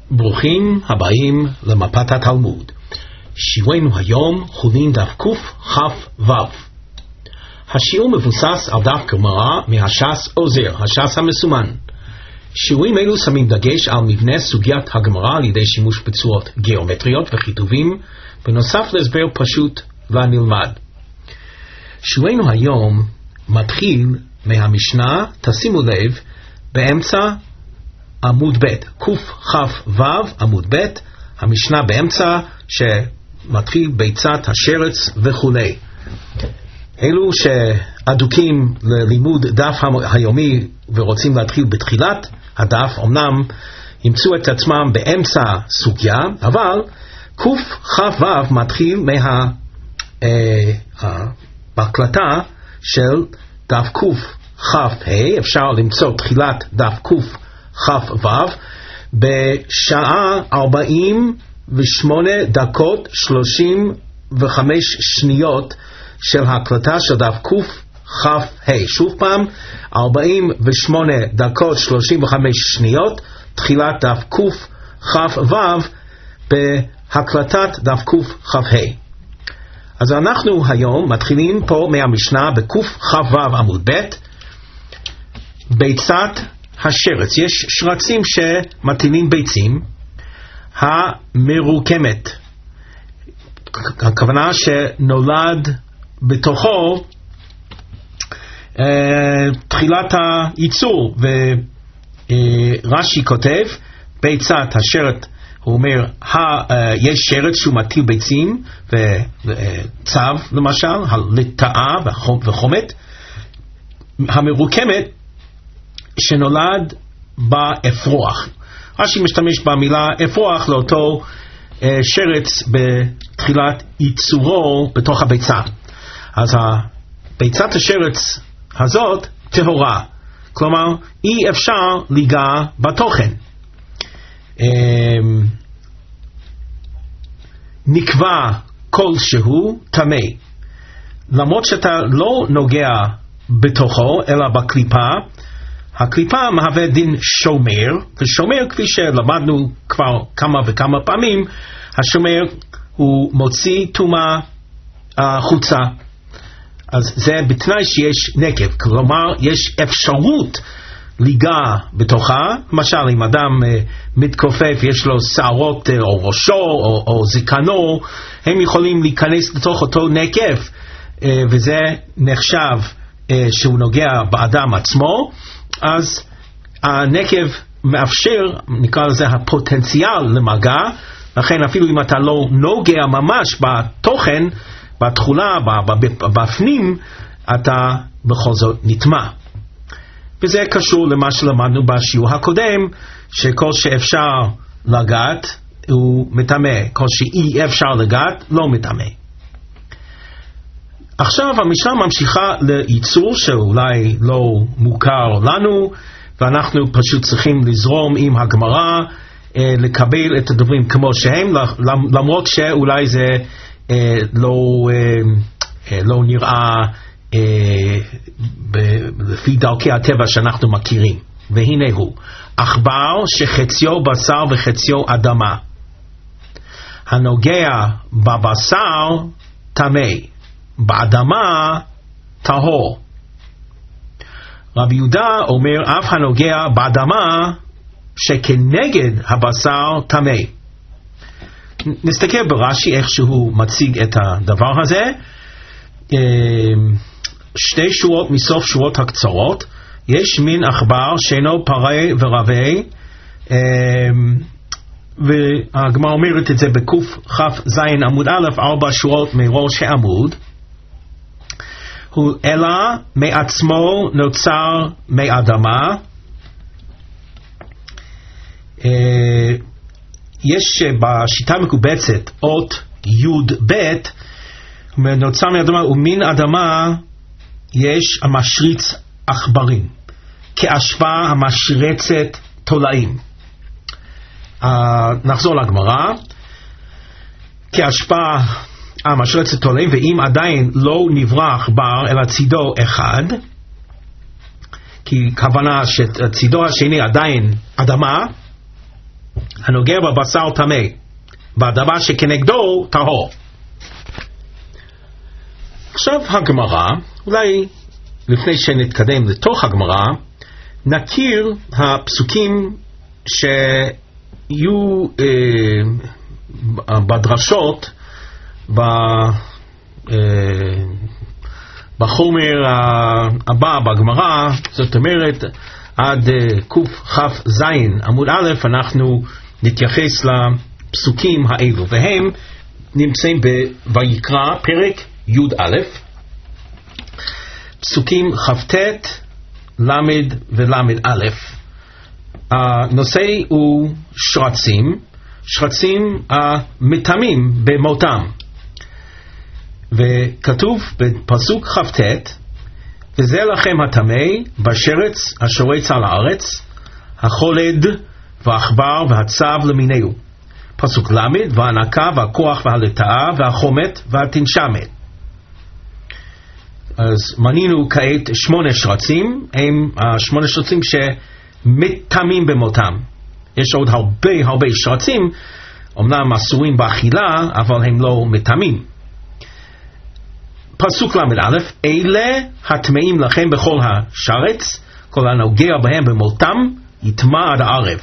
ברוכים הבאים למפת התלמוד. שיעורנו היום חולין דף קכ"ו. השיעור מבוסס על דף גמרא מהש"ס עוזר, הש"ס המסומן. שיעורים אלו שמים דגש על מבנה סוגיית הגמרא על ידי שימוש בצורות גיאומטריות וכיתובים, בנוסף להסבר פשוט ונלמד. שיעורנו היום מתחיל מהמשנה, תשימו לב, באמצע עמוד ב', קכ"ו עמוד ב', המשנה באמצע שמתחיל ביצת השרץ וכו'. אלו שאדוקים ללימוד דף היומי ורוצים להתחיל בתחילת הדף, אמנם ימצאו את עצמם באמצע סוגיה, אבל קכ"ו מתחיל בהקלטה של דף קכ"ה. אפשר למצוא תחילת דף קכ"ו בשעה 48:35 של ההקלטה של דף קכ"ה. שוב פעם, 48:35 תחילת דף קכ"ו בהקלטת דף קכ"ה. אז אנחנו היום מתחילים פה מהמשנה בקכ"ו עמוד ב', ביצת השרץ. יש שרצים שמטילים ביצים, המרוקמת, הכוונה שנולד בתוכו תחילת הייצור. ורש"י כותב ביצת השרץ, הוא אומר יש שרץ שהוא מטיל ביצים וצב, למשל לטאה וחומת. המרוקמת שנולד באפרוח. רש"י משתמש במילה אפרוח לאותו שרץ בתחילת ייצורו בתוך הביצה. אז ביצת השרץ הזאת טהורה, כלומר אי אפשר ליגע בתוכן. נקבע כלשהו טמא, למרות שאתה לא נוגע בתוכו אלא בקליפה. הקליפה מהווה דין שומר, ושומר, כפי שלמדנו כבר כמה וכמה פעמים, השומר הוא מוציא טומאה החוצה. אז זה בתנאי שיש נקב, כלומר יש אפשרות ליגע בתוכה. למשל אם אדם מתכופף, יש לו שערות או ראשו או זקנו, הם יכולים להיכנס לתוך אותו נקב, וזה נחשב שהוא נוגע באדם עצמו. אז הנקב מאפשר, נקרא לזה הפוטנציאל למגע, לכן אפילו אם אתה לא נוגע ממש בתוכן, בתחולה, בפנים, אתה בכל זאת נטמע. וזה קשור למה שלמדנו בשיעור הקודם, שכל שאפשר לגעת הוא מטמא, כל שאי אפשר לגעת לא מטמא. עכשיו המשנה ממשיכה לייצור שאולי לא מוכר לנו, ואנחנו פשוט צריכים לזרום עם הגמרא, לקבל את הדברים כמו שהם, למרות שאולי זה לא נראה לפי דרכי הטבע שאנחנו מכירים. והנה הוא, עכבר שחציו בשר וחציו אדמה, הנוגע בבשר טמא, באדמה טהור. רבי יהודה אומר אף הנוגע באדמה שכנגד הבשר טמא. נסתכל ברש"י איך שהוא מציג את הדבר הזה. שתי שורות מסוף שורות הקצרות, יש מין עכבר שאינו פרה ורבה, והגמרא אומרת את זה בקכ"ז עמוד א', 4 שורות מראש העמוד. הוא אלא מעצמו נוצר מאדמה. יש בשיטה מקובצת אות י' ב' נוצר מאדמה, ומין אדמה יש המשריץ עכברים, כאשפה המשרצת תולעים. נחזור לגמרא. כאשפה המשרצת תולעים, ואם עדיין לא נברא עכבר אלא צידו אחד, כי כוונה שצידו השני עדיין אדמה, הנוגע בבשר טמא, והדבר שכנגדו טהור. עכשיו הגמרא, אולי לפני שנתקדם לתוך הגמרא, נכיר הפסוקים שיהיו בדרשות בחומר הבא בגמרא. זאת אומרת עד קכ"ז עמוד א' אנחנו נתייחס לפסוקים האלו, והם נמצאים בויקרא פרק י"א, פסוקים כ"ט, למד ולמד א'. הנושא הוא שרצים המטמאים במותם, וכתוב בפסוק כ"ט: וזה לכם הטמא בשרץ השורץ על הארץ, החולד והעכבר והצב למיניהו. פסוק למד: והנקה והכוח והלטאה והחומת והתנשמת. אז מנינו כעת 8 שרצים, הם 8 שרצים שמטמאים במותם. יש עוד הרבה שרצים, אמנם אסורים באכילה, אבל הם לא מטמאים. פסוק למד א': אלה הטמאים לכם בכל השרץ, כל הנוגע בהם במותם יטמא עד הערב.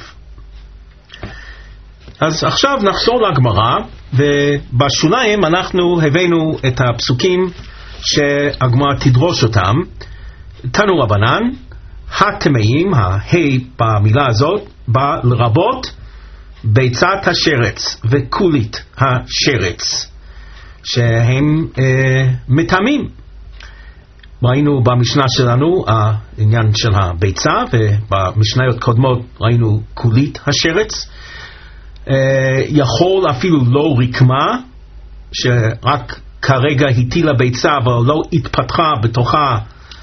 אז עכשיו נחזור לגמרא, ובשוליים אנחנו הבאנו את הפסוקים שהגמרא תדרוש אותם. תנו רבנן, הטמאים, במילה הזאת בא לרבות ביצת השרץ וכולית השרץ, שהם מטמאים. ראינו במשנה שלנו העניין של הביצה, ובמשניות קודמות ראינו כולית השרץ. יכול אפילו לא רקמה, שרק כרגע הטילה ביצה אבל לא התפתחה בתוכה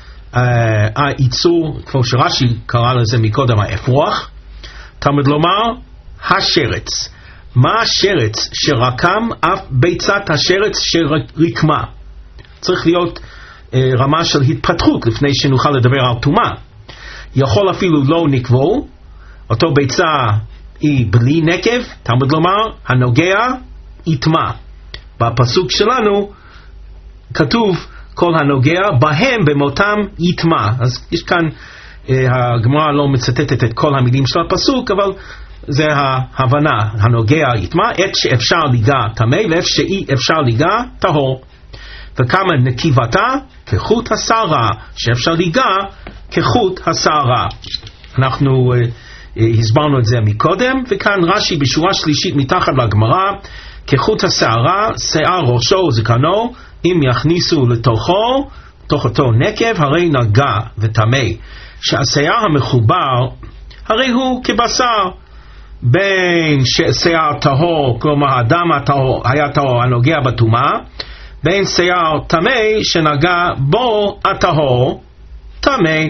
היצור, כמו שרש"י קרא לזה מקודם, האפרוח. תלמוד לומר השרץ. מה השרץ שרקם? אף ביצת השרץ שרקמה. צריך להיות רמה של התפתחות לפני שנוכל לדבר על טומאה. יכול אפילו לא נקבו, אותו ביצה היא בלי נקב, תלמוד לומר הנוגע יטמא. בפסוק שלנו כתוב כל הנוגע בהם במותם יטמא. אז יש כאן, הגמרא לא מצטטת את כל המילים של הפסוק, אבל זה ההבנה, הנוגע יטמא, עת שאפשר ליגע טמא ואיפה שאי אפשר ליגע טהור. וכמה נקיבתה כחוט השערה, שאפשר ליגע כחוט השערה. אנחנו הסברנו את זה מקודם, וכאן רש"י בשורה שלישית מתחת לגמרא: כחוט השערה, שיער ראשו זקנו, אם יכניסו לתוכו, תוך אותו נקב, הרי נגע וטמא. שהשיער המחובר הרי הוא כבשר, בין שיער טהור, כלומר הדם הטהור היה טהור הנוגע בטומאה, בין שיער טמא שנגע בו הטהור טמא.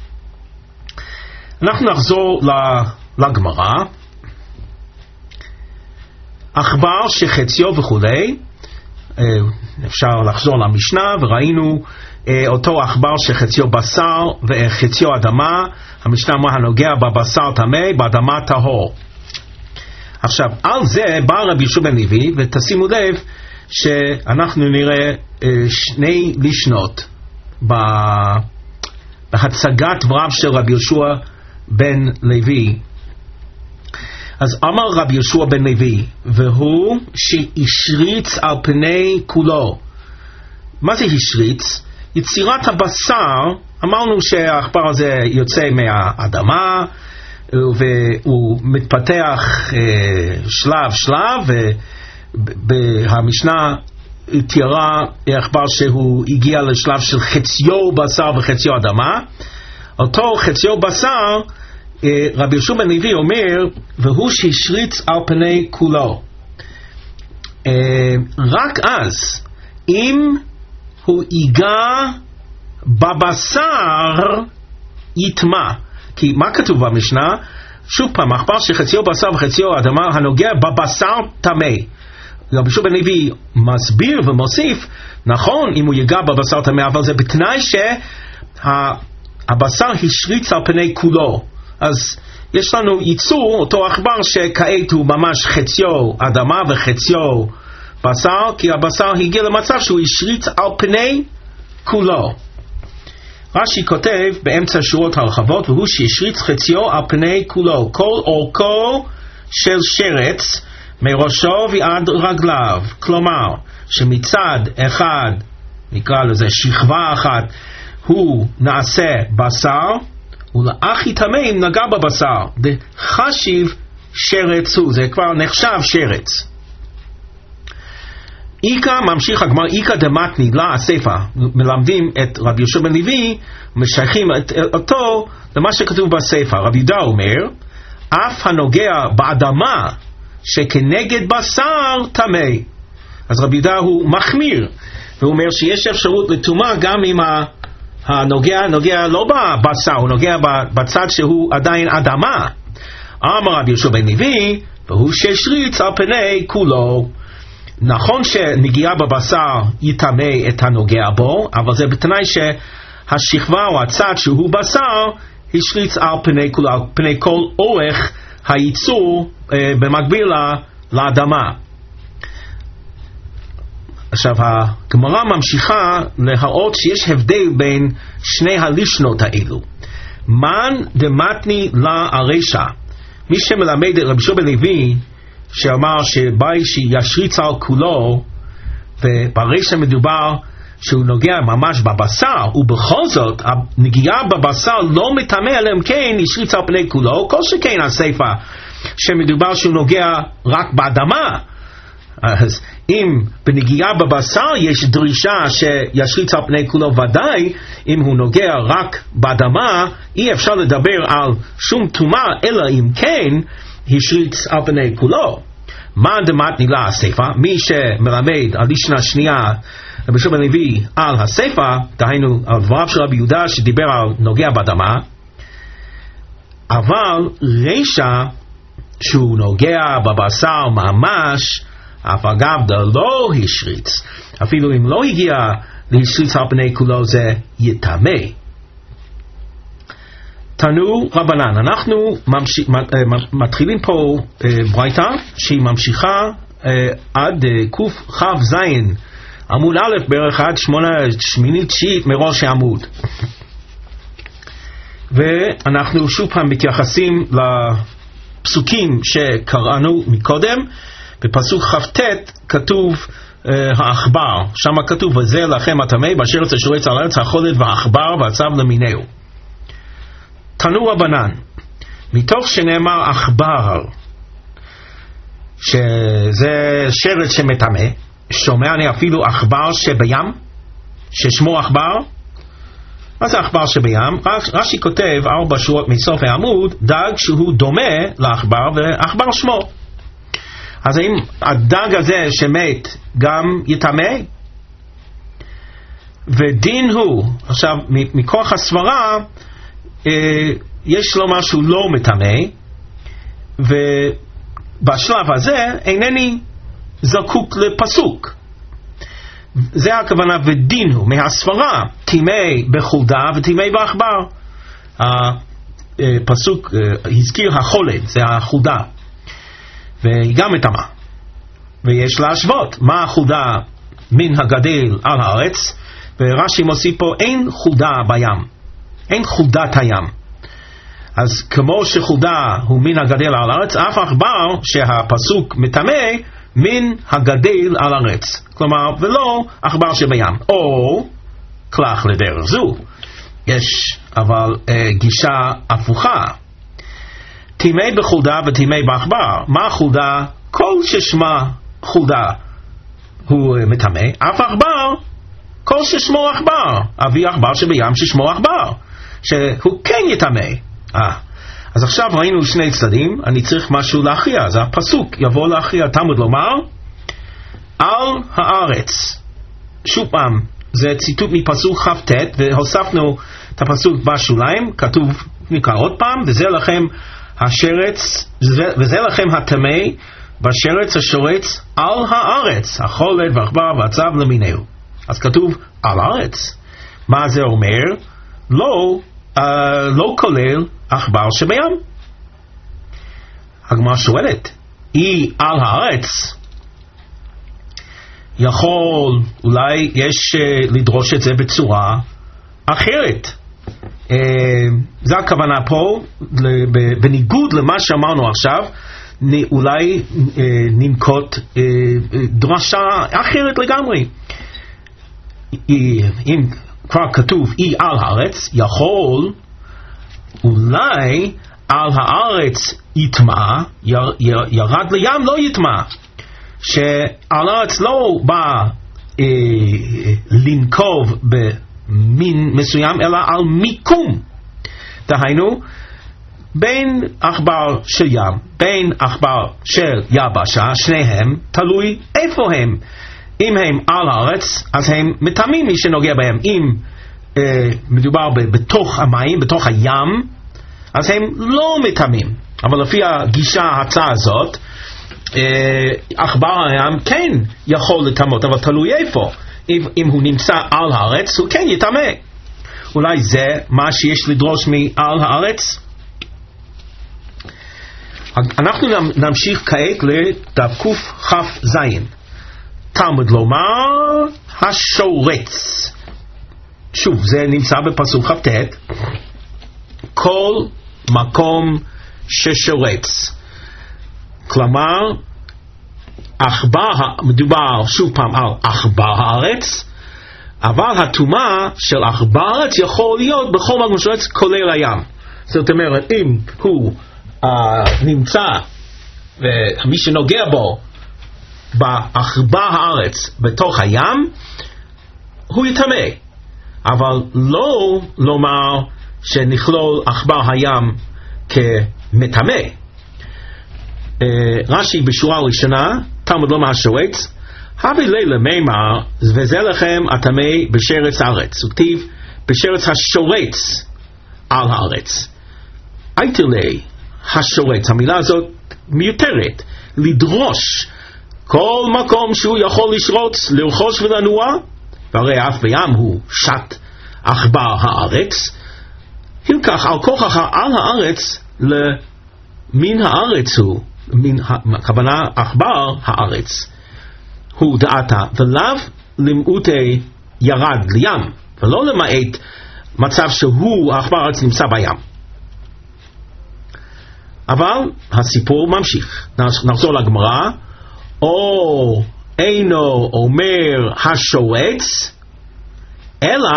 אנחנו נחזור לגמרא. עכבר שחציו וכולי, אפשר לחזור למשנה, וראינו אותו עכבר שחציו בשר וחציו אדמה. המשנה אמרה הנוגע בבשר טמא, באדמה טהור. עכשיו על זה בא רבי יהושע בן לוי, ותשימו לב שאנחנו נראה 2 לישנות בהצגת דבריו של רבי יהושע בן לוי. אז אמר רבי יהושע בן לוי, והוא שהשריץ על פני כולו. מה זה השריץ? יצירת הבשר, אמרנו שהעכבר הזה יוצא מהאדמה, והוא מתפתח שלב שלב, והמשנה תיארה עכבר שהוא הגיע לשלב של חציו בשר וחציו אדמה. אותו חציו בשר, רבי יהושע בן לוי אומר, והוא שהשריץ על פני כולו. רק אז, אם הוא ייגע בבשר יטמא. כי מה כתוב במשנה? שוב פעם, עכבר שחציו בשר וחציו אדמה, הנוגע בבשר טמא. רבי יהושע בן לוי מסביר ומוסיף, נכון אם הוא ייגע בבשר טמא, אבל זה בתנאי שהבשר השריץ על פני כולו. אז יש לנו ייצור, אותו עכבר שכעת הוא ממש חציו אדמה וחציו בשר, כי הבשר הגיע למצב שהוא השריץ על פני כולו. רש"י כותב באמצע שורות הרחבות, והוא שהשריץ חציו על פני כולו, כל אורכו של שרץ מראשו ועד רגליו, כלומר שמצד אחד, נקרא לזה שכבה אחת, הוא נעשה בשר, ולאחי תמה אם נגע בבשר, דחשיב שרץ הוא, זה כבר נחשב שרץ. איקה, ממשיך הגמר, איקה דמתני לה הספר, מלמדים את רבי יהושע בן לוי, משייכים אותו למה שכתוב בספר. רבי יהודה אומר, אף הנוגע באדמה שכנגד בשר תמה. אז רבי יהודה הוא מחמיר, והוא אומר שיש אפשרות לטומאה גם אם הנוגע לא בבשר, הוא נוגע בצד שהוא עדיין אדמה. אמר רבי יהושע בן לוי, והוא שהשריץ על פני כולו. נכון שנגיעה בבשר יטמא את הנוגע בו, אבל זה בתנאי שהשכבה או הצד שהוא בשר השריץ על פני כולו, על פני כל אורך הייצור במקביל לאדמה. עכשיו הגמרא ממשיכה להראות שיש הבדל בין שני הלישנות האלו. מן דמתני לה הרשע, מי שמלמד את רבי יהושע בן לוי שאמר שבאי שישריץ על כולו, וברשע מדובר שהוא נוגע ממש בבשר, ובכל זאת הנגיעה בבשר לא מטמא אלא אם כן השריץ על פני כולו, כל שכן הספר שמדובר שהוא נוגע רק באדמה. אז אם בנגיעה בבשר יש דרישה שישריץ על פני כולו, ודאי אם הוא נוגע רק באדמה אי אפשר לדבר על שום טומאה אלא אם כן השריץ על פני כולו. מה דמתני לה הספר, מי שמלמד על לישנה שנייה רבי יהושע בן לוי על הספר, דהיינו על דבריו של רבי יהודה שדיבר על נוגע באדמה, אבל רשע שהוא נוגע בבשר ממש, אף אגב לא השריץ, אפילו אם לא הגיע להשריץ על פני כולו, זה יטמא. תנו רבנן, אנחנו מתחילים פה ברייתא שהיא ממשיכה עד קכ"ז עמוד א' בערך עד 8-9 מראש העמוד, ואנחנו שוב פעם מתייחסים לפסוקים שקראנו מקודם. בפסוק כ"ט כתוב העכבר, שם כתוב וזה לכם הטמא באשר ארץ השורץ על ארץ החולת והעכבר והצב למיניהו. תנו רבנן, מתוך שנאמר עכבר שזה שרץ שמטמא, שומע אני אפילו עכבר שבים ששמו עכבר. מה זה עכבר שבים? רש"י כותב 4 שורות מסוף העמוד, דג שהוא דומה לעכבר ועכבר שמו. אז האם הדג הזה שמת גם יטמא? ודין הוא, עכשיו מכוח הסברה יש לו משהו לא מטמא, ובשלב הזה אינני זקוק לפסוק. זה הכוונה ודין הוא, מהסברה טמא בחולדה וטמא בעכבר. הפסוק הזכיר החולת, זה החולדה, והיא גם מטמאה, ויש להשוות מה החולדה מן הגדל על הארץ, ורש"י מוסיף פה אין חולדה בים, אין חולדת הים. אז כמו שחולדה הוא מן הגדל על הארץ, אף עכבר שהפסוק מטמא מן הגדל על הארץ, כלומר ולא עכבר שבים. או כלך לדרך זו יש אבל גישה הפוכה, טמא בחולדה וטמא בעכבר. מה חולדה? כל ששמה חולדה הוא מטמא, אף עכבר כל ששמו עכבר, אבי עכבר שבים ששמו עכבר, שהוא כן יטמא. אז עכשיו ראינו שני צדדים, אני צריך משהו להכריע, אז הפסוק יבוא להכריע. תלמוד לומר על הארץ, שוב פעם זה ציטוט מפסוק כ"ט, והוספנו את הפסוק בשוליים, כתוב נקרא עוד פעם, וזה לכם השרץ, וזה לכם הטמא בשרץ השורץ על הארץ, החולת והעכבר והצב למיניהו. אז כתוב על הארץ. מה זה אומר? לא כולל עכבר שבים. הגמרא שואלת, אי על הארץ, יכול, אולי יש לדרוש את זה בצורה אחרת. זה הכוונה פה, בניגוד למה שאמרנו עכשיו, אולי ננקוט דרשה אחרת לגמרי. אם כבר כתוב אי על הארץ, יכול, אולי על הארץ יטמע, ירד לים לא יטמע. שעל הארץ לא בא לנקוב במין מסוים, אלא על מיקום. דהיינו, בין עכבר של ים, בין עכבר של יבשה, שניהם תלוי איפה הם. אם הם על הארץ, אז הם מטמאים מי שנוגע בהם. אם מדובר בתוך המים, בתוך הים, אז הם לא מטמאים. אבל לפי הגישה ההצעה הזאת, עכבר הים כן יכול לטמאות, אבל תלוי איפה. אם הוא נמצא על הארץ, הוא כן יטמא. אולי זה מה שיש לדרוש מעל הארץ. אנחנו נמשיך כעת לדף קכ"ז. תלמוד לומר השורץ. שוב, זה נמצא בפסוק כ"ט. כל מקום ששורץ. כלומר, מדובר שוב פעם על עכבר הארץ, אבל הטומאה של עכבר הארץ יכול להיות בכל מקום שורץ, כולל הים. זאת אומרת, אם הוא נמצא ומי שנוגע בו בעכבר הארץ בתוך הים, הוא יטמא. אבל לא לומר שנכלול עכבר הים כמטמא. רש"י בשורה הראשונה, תלמוד לומר השורץ, הבי לילה מימר, וזה לכם הטמא בשרץ הארץ. הוא כתיב בשרץ השורץ על הארץ. הייתי לי השורץ, המילה הזאת מיותרת. לדרוש כל מקום שהוא יכול לשרוץ, לרחוש ולנוע, והרי אף בים הוא שט עכבר הארץ, הלקח על כוחך על הארץ למין הארץ הוא, הכוונה עכבר הארץ הוא דעתה, ולאו למעוטי ירד לים, ולא למעט מצב שהוא עכבר הארץ נמצא בים. אבל הסיפור ממשיך. נחזור לגמרא. או אינו אומר השורץ, אלא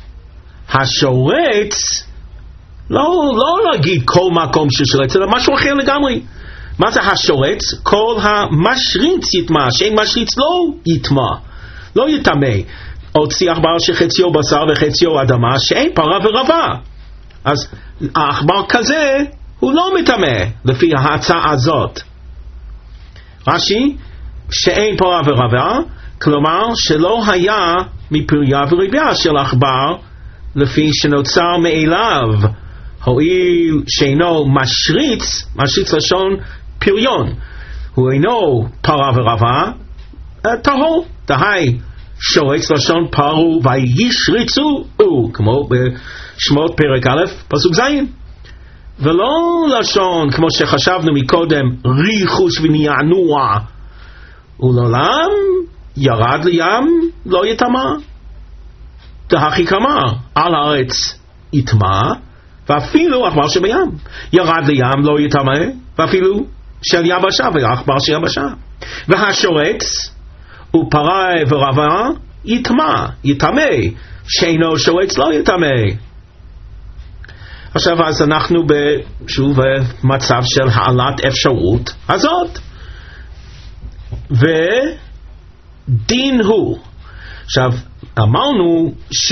השורץ לא להגיד כל מקום ששורץ, אלא משהו אחר לגמרי. מה זה השורץ? כל המשריץ יטמע, שאין משריץ לא יטמע, לא יטמא. הוציא עכבר שחציו בשר וחציו אדמה, שאין פרה ורבה. אז העכבר כזה הוא לא מטמא לפי ההצעה הזאת. רש"י, שאין פרה ורבה, כלומר שלא היה מפריה ורבייה של עכבר לפי שנוצר מאליו, הואיל שאינו משריץ לשון פריון, הוא אינו פרה ורבה, טהור, דהי שורץ לשון פרו וישריצו, כמו בשמות פרק א' פסוק ז', ולא לשון כמו שחשבנו מקודם ריחוש ונענוע, ולעולם ירד לים לא יטמא. דהכי כמר על הארץ יטמא, ואפילו עכבר שבים. ירד לים לא יטמא, ואפילו של יבשה ועכבר של יבשה. והשורץ ופרה ורבה יטמא, שאינו שורץ לא יטמא. עכשיו אז אנחנו שוב במצב של העלת אפשרות הזאת, ודין הוא. עכשיו אמרנו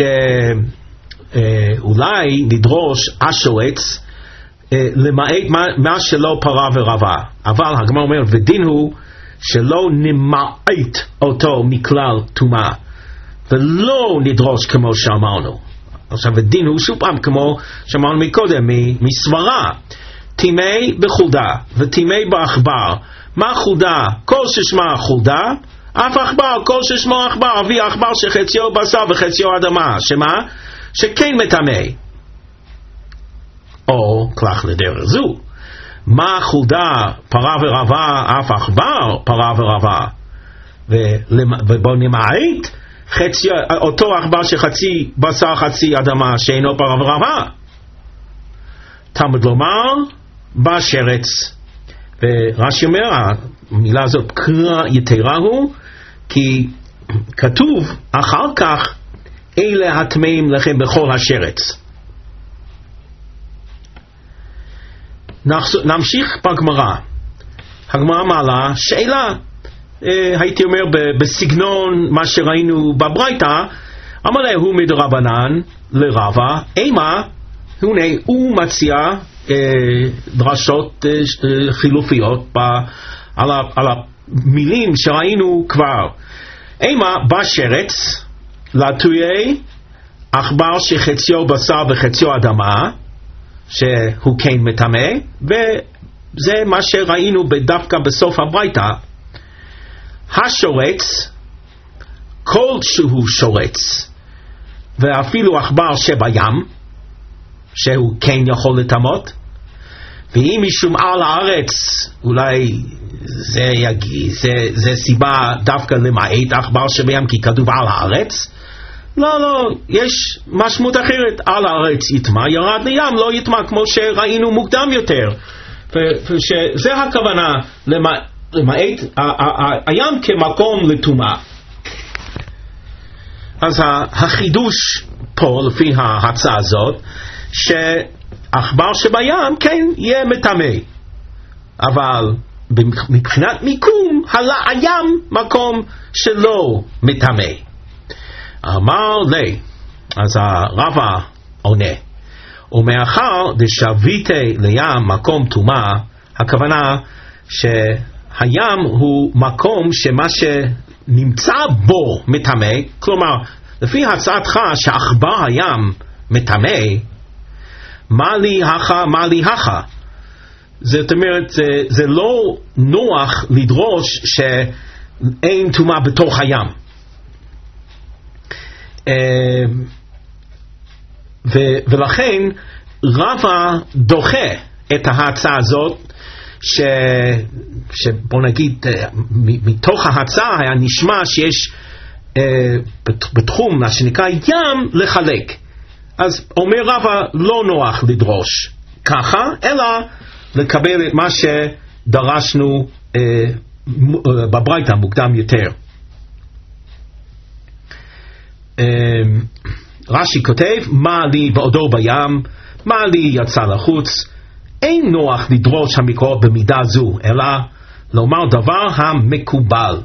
שאולי נדרוש השורץ למעט מה שלא פרה ורבה, אבל הגמרא אומר ודין הוא שלא נמעט אותו מכלל טומאה, ולא נדרוש כמו שאמרנו. עכשיו הדין הוא שוב פעם כמו שאמרנו מקודם מסברה, טימא בחולדה וטימא בעכבר. מה חולדה? כל ששמה חולדה, אף עכבר כל ששמו עכבר, אבי עכבר שחציו בשר וחציו אדמה, שמה? שכן מטמא. או כלך לדרך זו, מה חולדה פרה ורבה אף עכבר פרה ורבה, ובוא נמעט אותו עכבר שחצי בשר חצי אדמה שאינו פרה ורבה. תלמוד לומר בשרץ. ורש"י אומר, המילה הזאת קרא יתרה הוא, כי כתוב אחר כך אלה הטמאים לכם בכל השרץ. נמשיך בגמרא. הגמרא מעלה שאלה, הייתי אומר בסגנון מה שראינו בברייתא, אמר לה הוא מדרבנן לרבה, אימה, הנה הוא מציע דרשות חילופיות על המילים שראינו כבר. אימה בשרץ לטויי עכבר שחציו בשר וחציו אדמה שהוא כן מטמא, וזה מה שראינו דווקא בסוף הברייתא. השורץ כל שהוא שורץ ואפילו עכבר שבים שהוא כן יכול לטמות, ואם משום על הארץ אולי זה סיבה דווקא למעט עכבר שבים כי כתוב על הארץ. לא, יש משמעות אחרת. על הארץ יטמע, ירד לים לא יטמע, כמו שראינו מוקדם יותר, שזה הכוונה למעט הים כמקום לטומאה. אז החידוש פה לפי ההצעה הזאת שעכבר שבים כן יהיה מטמא, אבל מבחינת מיקום הים מקום שלא מטמא. אמר לי, אז הרבא עונה, ומאחר דשביתי לים מקום טומאה, הכוונה שהים הוא מקום שמה שנמצא בו מטמא, כלומר לפי הצעתך שעכבר הים מטמא, מה לי הכה, זאת אומרת זה לא נוח לדרוש שאין טומאה בתוך הים. ולכן רבא דוחה את ההצעה הזאת, שבוא נגיד מתוך ההצעה היה נשמע שיש בתחום מה שנקרא ים לחלק. אז אומר רבא לא נוח לדרוש ככה, אלא לקבל את מה שדרשנו בברייתא מוקדם יותר. רש"י כותב, מה לי בעודו בים, מה לי יצא לחוץ, אין נוח לדרוש המקרא במידה זו, אלא לומר דבר המקובל.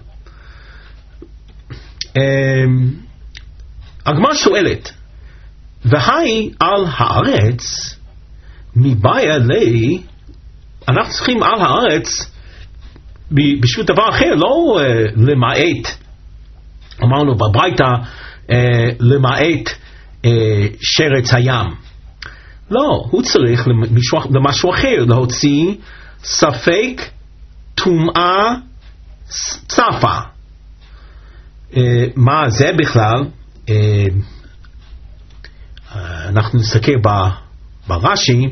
הגמרא שואלת, והי על הארץ מבעיה לי, אנחנו צריכים על הארץ בשביל דבר אחר, לא למעט, אמרנו בברייתא למעט שרץ הים. לא, הוא צריך למשהו אחר, להוציא ספק טומאה צפה. מה זה בכלל? אנחנו נסתכל ברש"י,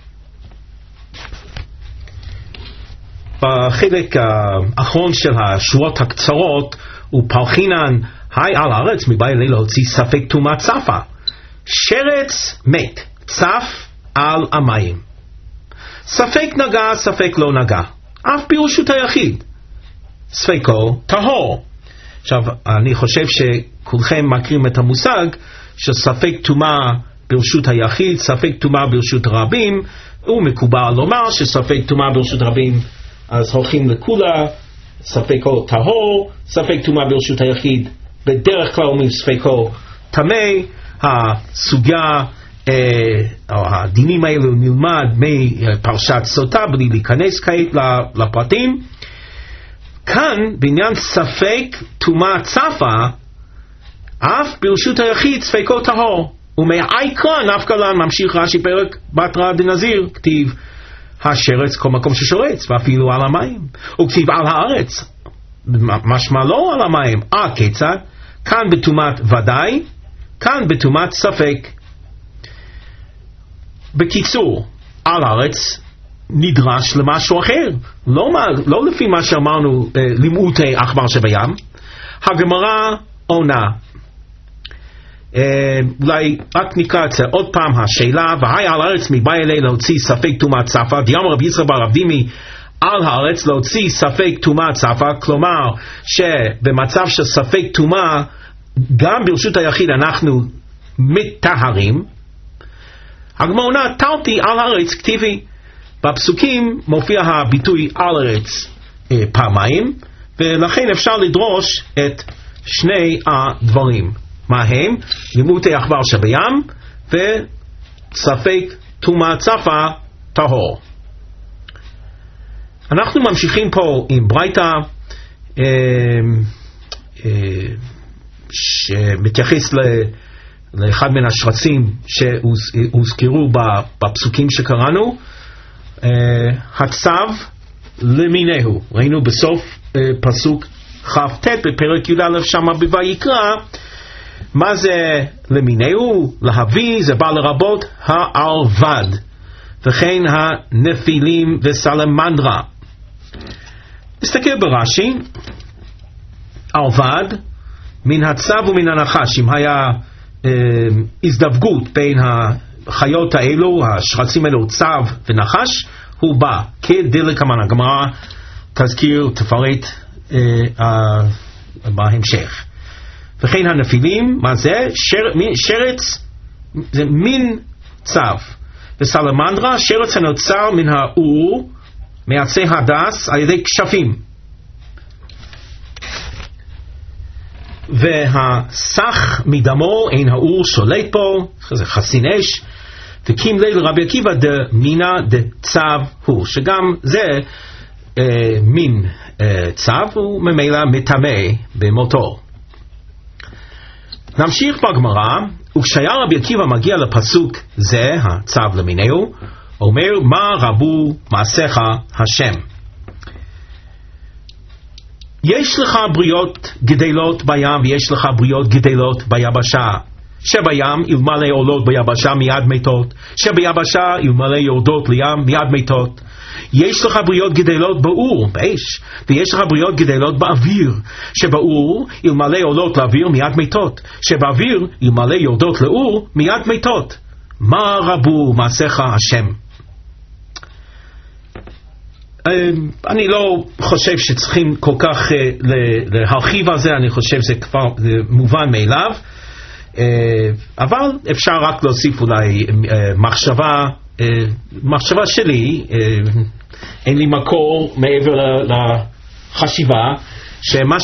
בחלק האחרון של השורות הקצרות, ופלחינן היי על הארץ מבעיה לי להוציא ספק טומאה צפה. שרץ מת, צף על המים. ספק נגע, ספק לא נגע. אף ברשות היחיד. ספקו טהור. עכשיו, אני חושב שכולכם מכירים את המושג שספק טומאה ברשות היחיד, ספק טומאה ברשות רבים, ומקובל לומר שספק טומאה ברשות רבים, אז הולכים לכולה, ספקו טהור, ספק טומאה ברשות היחיד, בדרך כלל אומרים ספקו טמא. הסוגיה או הדינים האלו נלמד מפרשת סוטה בלי להיכנס כעת לפרטים. כאן בעניין ספק טומאה צפה, אף ברשות היחיד ספקו טהור, ומעיקרא נפקא לן. ממשיך רש"י פרק בתרא דנזיר, כתיב השרץ כל מקום ששורץ, ואפילו על המים, וכתיב על הארץ, משמע לא על המים. כיצד? כאן בטומאת ודאי, כאן בטומאת ספק. בקיצור, על הארץ נדרש למשהו אחר, לא לפי מה שאמרנו למעוטי עכבר שבים. הגמרא עונה, אולי רק נקרא את זה עוד פעם. השאלה, והי על הארץ מבא אלי להוציא ספק טומאת צפה, דיאמר רבי יצחק בר רב דימי על הארץ להוציא ספק טומאת צפה, כלומר שבמצב של ספק טומאה גם ברשות היחיד אנחנו מטהרים. הגמרא עונה, תרתי על הארץ כתיבי, בפסוקים מופיע הביטוי על הארץ פעמיים, ולכן אפשר לדרוש את שני הדברים. מה הם? למעוטי עכבר שבים וספק טומאת צפה טהור. אנחנו ממשיכים פה עם ברייתא שמתייחס לאחד מן השרצים שהוזכרו בפסוקים שקראנו. הצו למינהו, ראינו בסוף פסוק כ"ט בפרק י"א שמה בויקרא. מה זה למינהו? להביא, זה בא לרבות הערבד וכן הנפילים וסלמנדרה. נסתכל ברש"י, ערבד מן הצב ומן הנחש. אם היה הזדווגות בין החיות האלו, השרצים האלו, צב ונחש, הוא בא כדלקמן. הגמרא תזכיר, תפרט בהמשך. וכן הנפילים, מה זה? שרץ זה מין צב, וסלמנדרה שרץ הנוצר מן האור מעצי הדס על ידי כשפים. והסך מדמו אין האור שולט פה, זה חסין אש. וקים ליל רבי עקיבא דמינה דצב הוא, שגם זה מין צב, וממילא מטמא במותו. נמשיך בגמרא, וכשהיה רבי עקיבא מגיע לפסוק זה, הצו למינהו, אומר מה רבו מעשיך השם. יש לך בריות גדלות בים ויש לך בריות גדלות ביבשה. שבים אלמלא עולות ביבשה מיד מתות, שביבשה אלמלא יורדות לים מיד מתות. יש לך בריות גדלות באור, באש, ויש לך בריות גדלות באוויר, שבאור אלמלא עולות לאוויר מיד מתות, שבאוויר אלמלא יורדות לאור מיד מתות. מה רבו מעשיך השם. אני לא חושב שצריכים כל כך להרחיב על זה, אני חושב שזה כבר מובן מאליו, אבל אפשר רק להוסיף אולי מחשבה שלי, אין לי מקור מעבר לחשיבה, שמה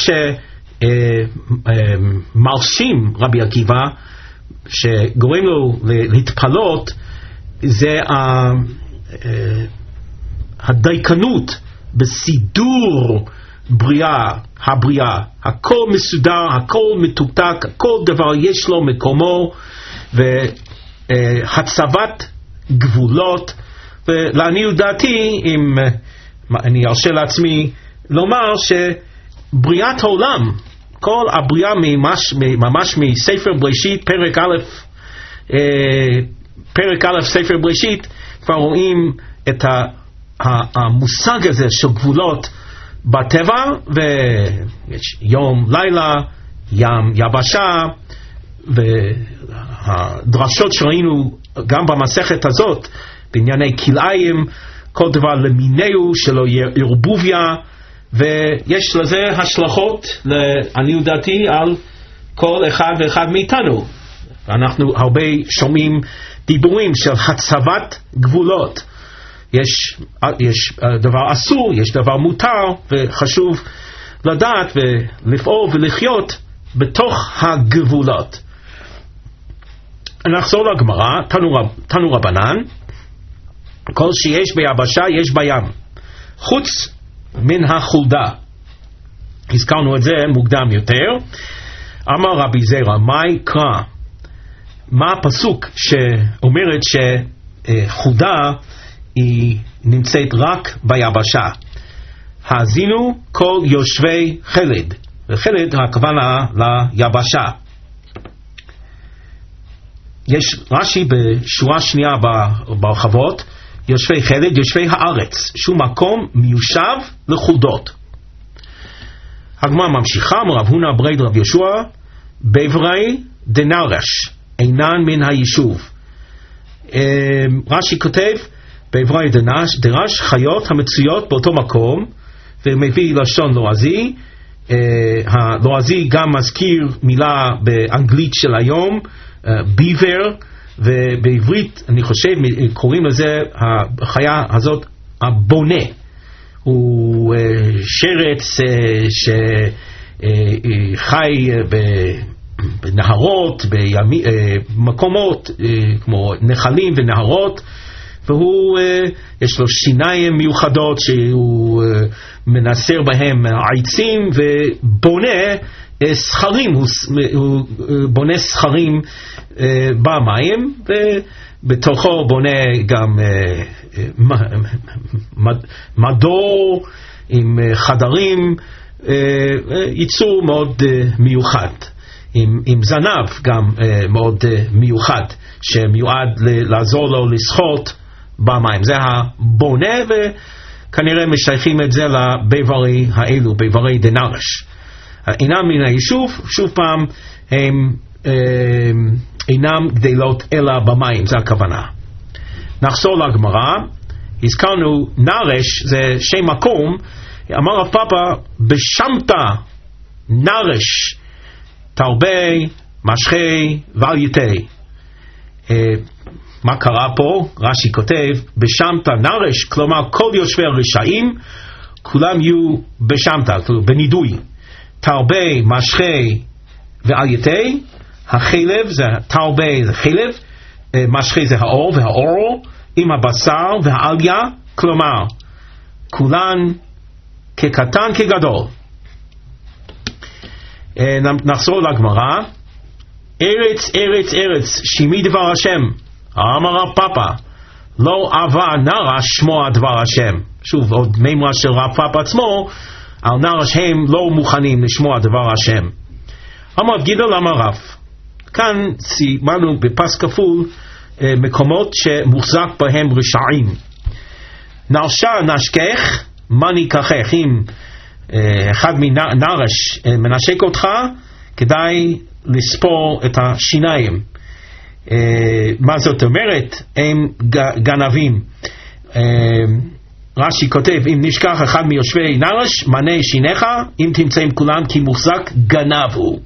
שמרשים רבי עקיבא שגורם לו להתפלות זה הדייקנות בסידור הבריאה, הכל מסודר, הכל מתוקתק, הכל דבר יש לו מקומו, והצבת גבולות. ולעניות דעתי, אם אני ארשה לעצמי לומר שבריאת העולם, כל הבריאה ממש מספר בראשית, פרק א' ספר בראשית, כבר רואים את המושג הזה של גבולות בטבע, ויש יום, לילה, ים, יבשה, והדרשות שראינו גם במסכת הזאת, בענייני כלאיים, כל דבר למינהו שלא יהיה ערבוביה, ויש לזה השלכות, לעניות דעתי, על כל אחד ואחד מאיתנו. אנחנו הרבה שומעים דיבורים של הצבת גבולות. יש דבר אסור, יש דבר מותר, וחשוב לדעת ולפעול ולחיות בתוך הגבולות. נחזור לגמרא, תנו רבנן, כל שיש ביבשה יש בים, חוץ מן החולדה. הזכרנו את זה מוקדם יותר. אמר רבי זרע, מה יקרא? מה הפסוק שאומרת שחולדה היא נמצאת רק ביבשה? האזינו כל יושבי חלד, וחלד הכוונה ליבשה. יש רש"י בשורה שנייה ברחבות, יושבי חלד, יושבי הארץ, שהוא מקום מיושב לחולדות. הגמרא ממשיכה, רב הונא ברי רב יהושע, באיברי דנרש, אינן מן היישוב. רש"י כותב, באיברי דנרש, חיות המצויות באותו מקום, ומביא לשון לועזי. הלועזי גם מזכיר מילה באנגלית של היום, ביבר, ובעברית אני חושב קוראים לזה, החיה הזאת, הבונה. הוא שרץ שחי בנהרות, במקומות כמו נחלים ונהרות, והוא יש לו שיניים מיוחדות שהוא מנסר בהם עצים ובונה סחרים, הוא בונה סחרים במים, ובתוכו בונה גם מדור עם חדרים, ייצור מאוד מיוחד, עם זנב גם מאוד מיוחד, שמיועד לעזור לו לשחות במים. זה הבונה, וכנראה משייכים את זה לבייברי האלו, בייברי דנרש. אינם מן היישוב, שוב פעם, הם אינם גדלות אלא במים, זה הכוונה. נחזור לגמרא, הזכרנו נרש, זה שם מקום, אמר רב פאפא, בשמתא נרש, תרבי, משחי ואלייתי. מה קרה פה? רש"י כותב, בשמתא נרש, כלומר כל יושבי הרשעים, כולם יהיו בשמתא, בנידוי. תרבי, משחי ואלייתי, החלב זה תרבי זה חלב, משחי זה האור והאורו, עם הבשר והעליה, כלומר, כולן כקטן כגדול. נחזור לגמרא, ארץ ארץ ארץ שמי דבר השם, אמר רב פאפא, לא אהבה נרש שמוע דבר השם. שוב עוד מימרה של רב פאפא עצמו, על נרש הם לא מוכנים לשמוע דבר השם. אמר רב גידל אמר רב, כאן סימנו בפס כפול מקומות שמוחזק בהם רשעים. נרשה נשכך מה ניקחך, אם אחד מנרש מנשק אותך, כדאי לספור את השיניים. מה זאת אומרת? הם גנבים. רש"י כותב, אם נשכח אחד מיושבי נרש, מנה שיניך, אם תמצאים כולם כי מוחזק גנב הוא.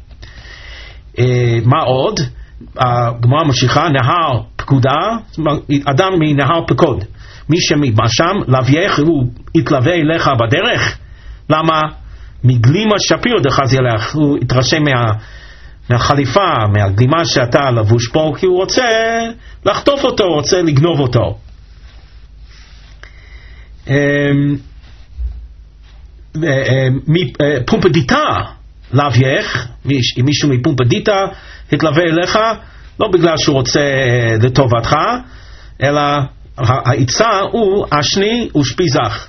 מה עוד? הגמרא ממשיכה, נהר פקודה, אדם מנהר פקוד, מי שמשם לבייך הוא יתלווה אליך בדרך. למה? מגלימה שפיר דחזי לך, הוא התרשם מהחליפה, מהגלימה שאתה לבוש פה, כי הוא רוצה לחטוף אותו, רוצה לגנוב אותו. פומפדיטה לבייך, אם מישהו מפומפדיטה התלווה אליך, לא בגלל שהוא רוצה לטובתך, אלא העצה הוא אשני ושפיזך.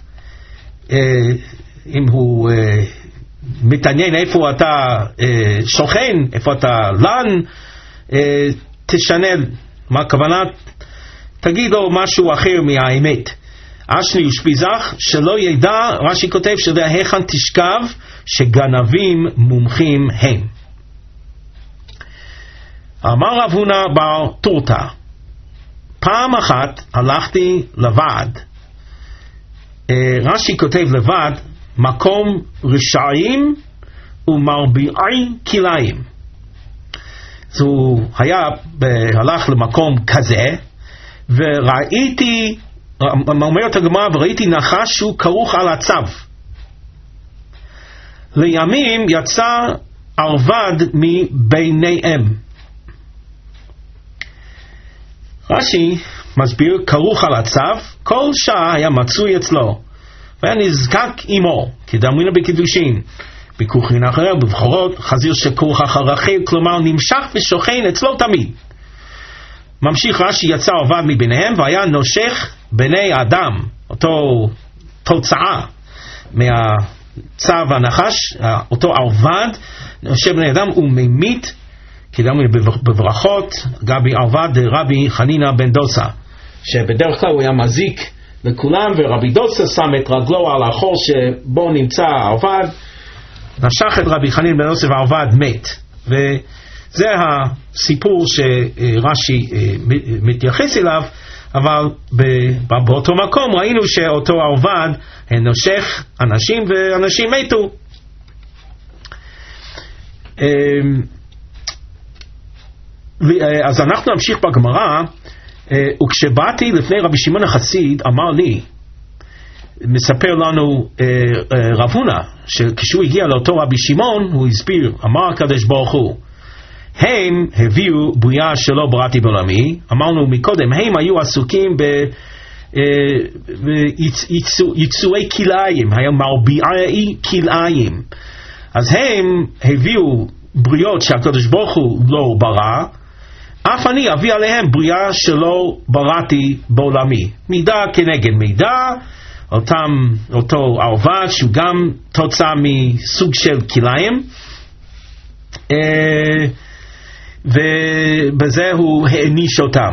אם הוא מתעניין איפה אתה שוכן, איפה אתה לן, תשנה, מה הכוונה? תגיד לו משהו אחר מהאמת. אשני ושפיזך, שלא ידע, רש"י כותב, שזה היכן תשכב, שגנבים מומחים הם. אמר רב הונא בר תורתא, פעם אחת הלכתי לבד. רש"י כותב לבד, מקום רשעים ומרביעי כליים. אז הוא הלך למקום כזה, וראיתי, אומרת הגמרא, וראיתי נחש שהוא כרוך על הצו. לימים יצא ערבד מביניהם. רש"י מסביר, כרוך על הצו, כל שעה היה מצוי אצלו, והיה נזקק עמו, כדאמרינן בקידושין, בכרוכין אחר, בבחורות, חזיר שכרוך אחר רכיל, כלומר נמשך ושוכן אצלו תמיד. ממשיך רש"י, יצא ערבד מביניהם, והיה נושך בני אדם, אותו תוצאה מהצו הנחש, אותו ערבד, נושך בני אדם וממית, כדאמרינן בברכות, גבי ערבד רבי חנינא בן דוסה, שבדרך כלל הוא היה מזיק לכולם, ורבי דוסה שם את רגלו על החול שבו נמצא הערבד, נשך את רבי חנין בן יוסף, הערבד מת. וזה הסיפור שרש"י מתייחס אליו, אבל באותו מקום ראינו שאותו הערבד נושך אנשים ואנשים מתו. אז אנחנו נמשיך בגמרא. וכשבאתי לפני רבי שמעון החסיד, אמר לי, מספר לנו רב הונא, שכשהוא הגיע לאותו רבי שמעון, הוא הסביר, אמר הקדוש ברוך הוא, הם הביאו בריאה שלא בראתי בעולמי. אמרנו מקודם, הם היו עסוקים ביצואי כלאיים, היו מרביעי כלאיים. אז הם הביאו בריאות שהקדוש ברוך הוא לא ברא, אף אני אביא עליהם בריאה שלא בראתי בעולמי. מידה כנגד מידה, אותו ערבד שהוא גם תוצאה מסוג של כלאיים, ובזה הוא העניש אותם.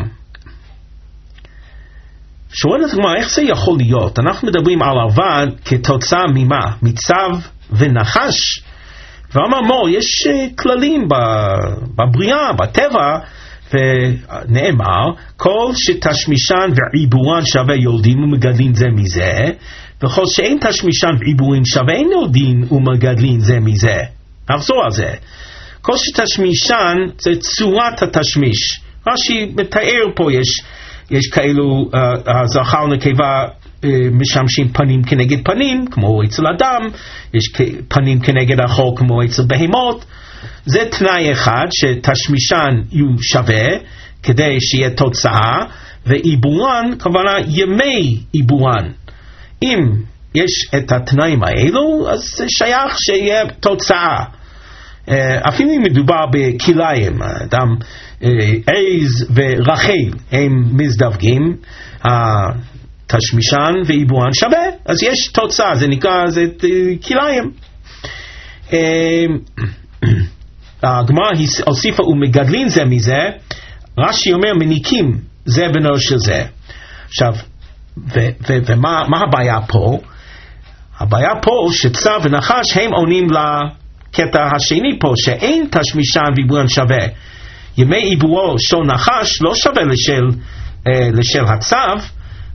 שואלת הגמרא, איך זה יכול להיות? אנחנו מדברים על ערבד כתוצאה ממה? מצב ונחש. ואמר מור, יש כללים בבריאה, בטבע, ונאמר, כל שתשמישן ועיבורן שווה יולדים ומגדלים זה מזה, וכל שאין תשמישן ועיבורן שווה אין יולדים ומגדלים זה מזה. נחזור על זה. כל שתשמישן זה צורת התשמיש. רש"י מתאר פה, יש כאלו הזכר נקבה משמשים פנים כנגד פנים, כמו אצל אדם, יש פנים כנגד החול כמו אצל בהמות. זה תנאי אחד, שתשמישן יהיו שווה, כדי שיהיה תוצאה, ועיבורן, כוונה ימי עיבורן. אם יש את התנאים האלו, אז זה שייך שיהיה תוצאה. אפילו אם מדובר בכלאיים, אדם עז ורחל הם מזדווגים, תשמישן ועיבורן שווה, אז יש תוצאה, זה נקרא, זה כלאיים. הגמרא הוסיפה ומגדלים זה מזה, רש"י אומר מניקים זה בנו של זה. עכשיו, ומה הבעיה פה? הבעיה פה שצו ונחש הם עונים לקטע השני פה, שאין תשמישן ועיבורן שווה. ימי עיבורו של נחש לא שווה לשל הצו.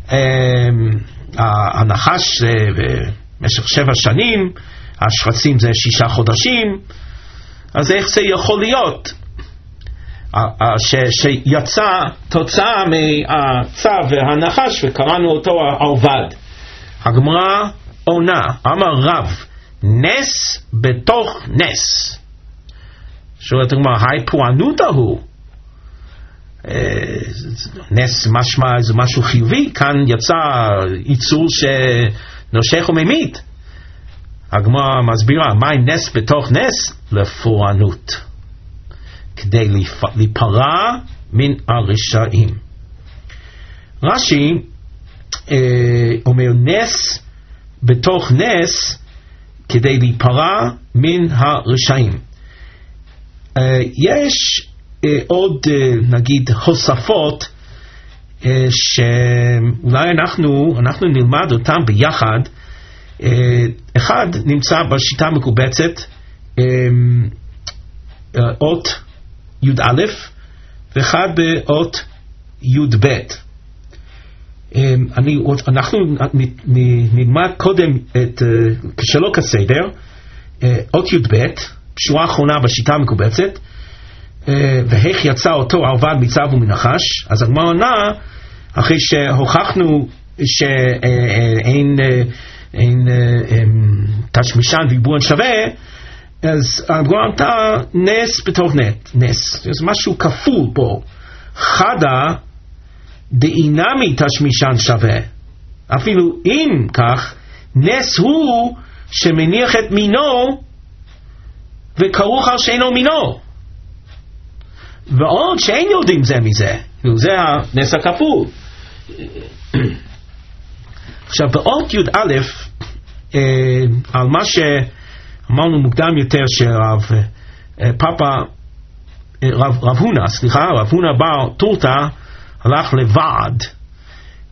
הנחש במשך 7 שנים, השרצים זה 6 חודשים, אז איך זה יכול להיות שיצא תוצאה מהצו והנחש וקראנו אותו הערבד? הגמרא עונה, אמר רב, נס בתוך נס. שואלת הגמרא, היי פורענות ההוא, נס משמע זה משהו חיובי, כאן יצא ייצור שנושך וממית. הגמרא מסבירה, מה נס בתוך נס? לפורענות, כדי להיפרע מן הרשעים. רש"י אומר נס בתוך נס כדי להיפרע מן הרשעים. יש עוד נגיד הוספות שאולי אנחנו נלמד אותם ביחד. אחד נמצא בשיטה המקובצת, אות י"א, ואחד באות י"ב. אנחנו נלמד קודם שלא כסדר, אות י"ב, שורה האחרונה בשיטה המקובצת, ואיך יצא אותו ערבד מצב ומנחש. אז הגמרא עונה, אחרי שהוכחנו שאין תשמישן ועיבורן שווה, אז הגמרא ענתה נס בתוך נס. זה משהו כפול פה. חדה דאינמי תשמישן שווה. אפילו אם כך, נס הוא שמניח את מינו וכרוך על שאינו מינו. ועוד שאין יודעים זה מזה. זה הנס הכפול. עכשיו באות י"א, על מה שאמרנו מוקדם יותר, שרב הונא בר טורטה הלך לוועד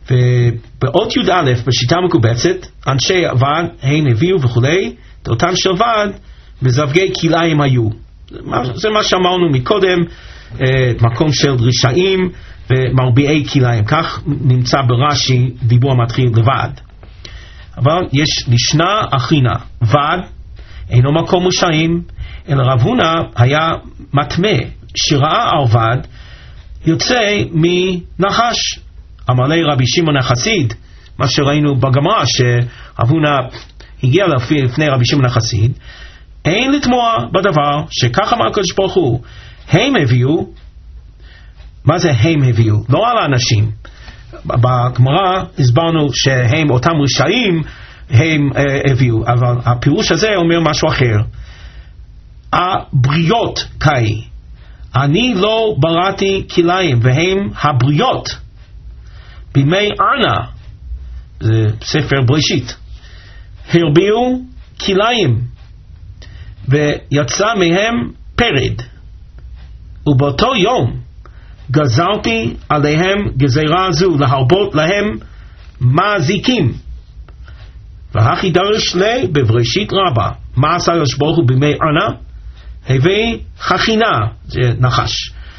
ובאות י"א בשיטה מקובצת, אנשי ועד הם הביאו וכולי, אותם של ועד מזווגי כליים היו. זה מה שאמרנו מקודם, מקום של רשעים ומרביעי כליים. כך נמצא ברש"י דיבור המתחיל לבד. אבל יש משנה אחינה, ועד אינו מקום רשעים, אלא רב הונא היה מטמא, שראה ערבד יוצא מנחש. אמר לי רבי שמעון החסיד, מה שראינו בגמרא, שרב הונא הגיע לפני רבי שמעון החסיד, אין לתמוע בדבר שככה אמר הקדוש ברוך הוא, הם הביאו. מה זה הם הביאו? לא על האנשים. בגמרא הסברנו שהם אותם רשעים הם הביאו, אבל הפירוש הזה אומר משהו אחר. הבריות קאי, אני לא בראתי כליים והם הבריות. בימי ארנה, זה ספר בראשית, הרביעו כליים ויצא מהם פרד, ובאותו יום גזרתי עליהם גזירה זו להרבות להם מזיקים. והכי דרש לי בבראשית רבה, מה עשה הקדוש ברוך הוא בימי ארנה? הביא חכינה, זה נחש,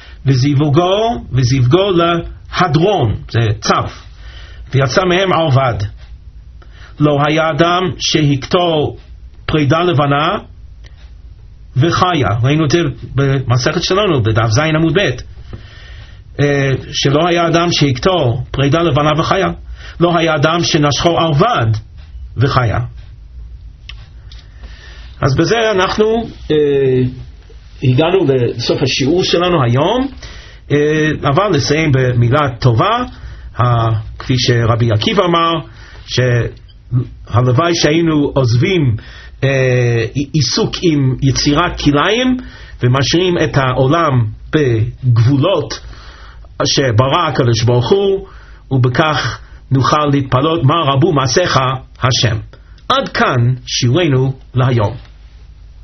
וזיווגו להדרון, זה צף, ויצא מהם ערבד. לא היה אדם שהקטור פרידה לבנה וחיה. ראינו את זה במסכת שלנו בדף ז' עמוד ב', שלא היה אדם שהקטור פרידה לבנה וחיה. לא היה אדם שנשכו ערבד וחיה. אז בזה אנחנו הגענו לסוף השיעור שלנו היום, אבל נסיים במילה טובה, כפי שרבי עקיבא אמר, שהלוואי שהיינו עוזבים עיסוק עם יצירת כליים ומשאירים את העולם בגבולות שברא הקדוש ברוך הוא, ובכך נוכל להתפלות מה רבו מעשיך השם. עד כאן שיעורנו להיום.